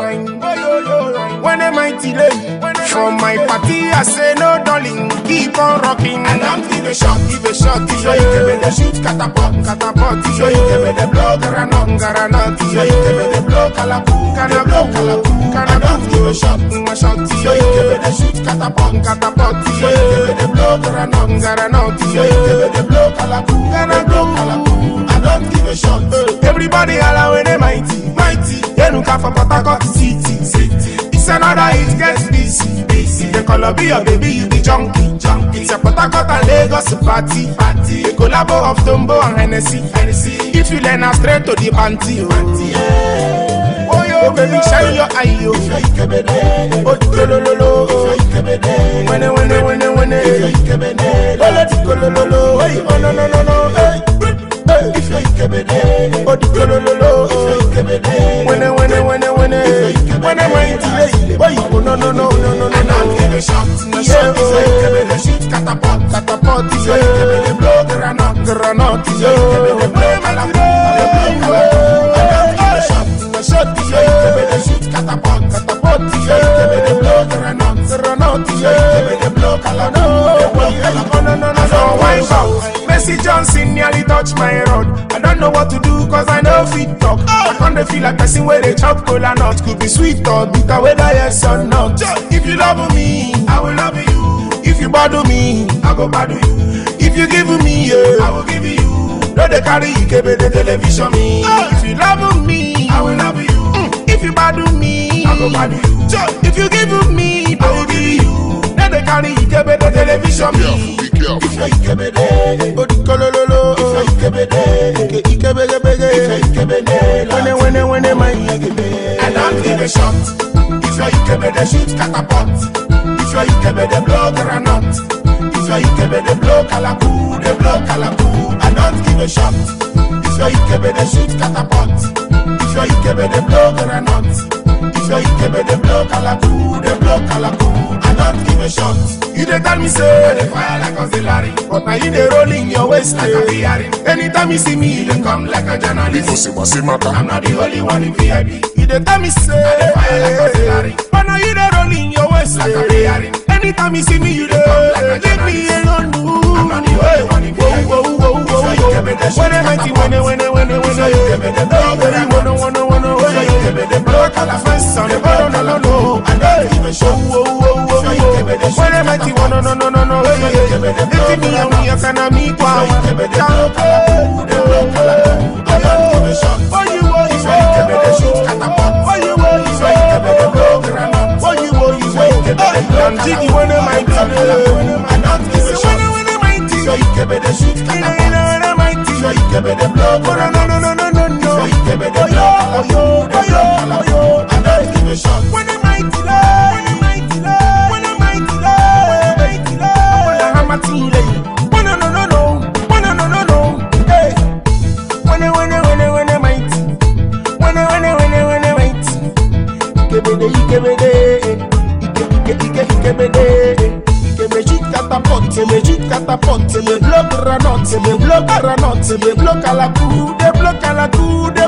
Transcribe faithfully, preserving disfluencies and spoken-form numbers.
rhyme. When am I delay? From my party, I say no, darling, keep on rocking. And I'm give a shot, Give a shot, so you give me the shoot catapult, catapult, so you give me the blow granot, granat, so you give me the blow calacu, the blow calacu. And I'm give a shot, a shot, so you give me the shoot catapult, catapult, so you give me the blow granot, granat, so you give me the blow calacu, the blow calacu. I don't give a shot. Everybody allow when they mighty, mighty. They look out for Port Harcourt City, city. It's another hit, gets busy, busy. The color be your baby, you be junkie, junkie. It's a Port Harcourt and Lagos party, party. A collabo of Tombo and Hennessy, Hennessy. If you learn a straight to the panty, panty. Oh yo, baby, shine your eye, yo. Oh, lo lo lo lo. When it, when it, when it, when it. Oh, let it go, lo lo lo. Oh, no, no, no, no, hey. If you give me the, Oh, lo lo lo lo. give me the, When it, when it, when it, when it. When it, when it. Why you? No, no, no, no, no, no, and I'll no. give a shot. Yeah, If you give me the shoot catapult, Catapult, if you give me the blow granot, granat, if you give me the blow calacu, the blow calacu. And I'll give a shot. shot, If you give me the shoot catapult, catapult, if you give me the blow granot, granat, if you give me the blow calacu, the blow calacu. no, no, no, no, wipe out. Messi Johnson nearly touched my rod. I don't know what to do cause I know fit talk. I can't feel like person where they chop cola nut. Could be sweet or bitter, whether yes or not. If you love me, I will love you. if you bother me, I go bad you. if you give me, yeah, I will give you. no they carry you keep the television me. If you love me, I will love you. if you bother me, I go bad you. if you give me, I will give you. no they carry you keep the television me. If you give me the, Oh, the kolololo, if you give me the, ike ike bege bege. if you give me the, When it, when it, when it, my and I'll give a shot. If you give me the shoot catapult, if you give me the blow granot, if you give me the blow calacu, the blow calacu, and don't give a shot. If you give me the shoot catapult, if you give me the blow granot, if you give me the blow calacu, the blow calacu, and don't give a shot. You dey tell me I say, dey fire like auxiliary, but now you dey rolling your waist like a V R. anytime you see me, you dey come. Come like a journalist. I'm I'm not the only one in V I P. You dey tell me say, fire like auxiliary, but now you dey rolling your waist like a V R. anytime you see me, you dey come like a leave me alone. I'm not the only one in V I P. Whoa, whoa, whoa, whoa, If you give me the whoa. When I mighty, when I, when I, when I, when I, give me the blow, when I, wanna, wanna, wanna, If you give me the blow, colour, first sound, no, no, no, no, and don't give a shot. whoa, whoa, whoa, If you give me the whoa. When I mighty, wanna, no, no, no, no, no, give me the blow, if me and me, I can't meet one. Give me the blow, colour, the blow, colour, and don't give a shot. What you want, If you give me the shoot catapult, what you want, if you give me the blow granot, what you want, you if you give me the blow I'm jiggy when I'm mighty, and don't give a shot. when I'm mighty, If you give me the shoot catapult, when I'm mighty, if you give me the blow no, no, granot, no, no, no, no, no. if you give me the Oh, blow yo, oh, colour, yo, the oh, blow yo, colour, and don't give a shot. when I'm mighty, when I'm mighty, when I'm mighty, when I'm mighty, when I'm mighty, when no, no, no, no, when no, no, no, no, hey, when I, when I, when I, when I'm mighty, when I, when I, when I, when I'm mighty, ikebede, ikebede, ike, ike, ike, ikebede. Me shoot catapult, me shoot catapult, me blow granat, me blow granat, me blow calacu, de blow calacu, de